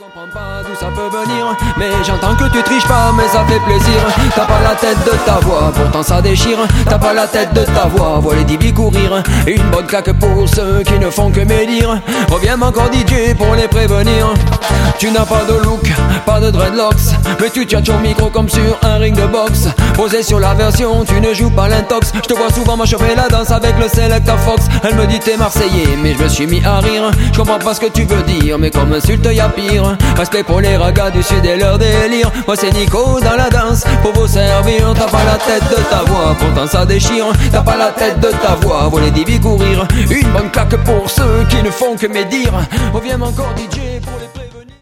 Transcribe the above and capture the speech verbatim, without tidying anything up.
comprends pas d'où ça peut venir, mais j'entends que tu triches pas, mais ça fait plaisir. T'as pas la tête de ta voix, pourtant ça déchire. T'as pas la tête de ta voix, vois les D B courir. Une bonne claque pour ceux qui ne font que médire. Reviens encore D J pour les prévenir. Tu n'as pas de look, pas de dreadlocks, mais tu tiens ton micro comme sur un ring de boxe. Posé sur la version, tu ne joues pas l'intox. Je te vois souvent m'achever la danse avec le Selecta Fox. Elle me dit t'es marseillais, mais je me suis mis à rire. Je comprends pas ce que tu veux dire, mais comme insulte y'a pire. Respect pour les ragas du sud et leur délire. Moi c'est Nico dans la danse, pour vous servir. T'as pas la tête de ta voix, pourtant ça déchire. T'as pas la tête de ta voix, vois les D B courir. Une bonne claque pour ceux qui ne font que médire. Reviens encore D J pour les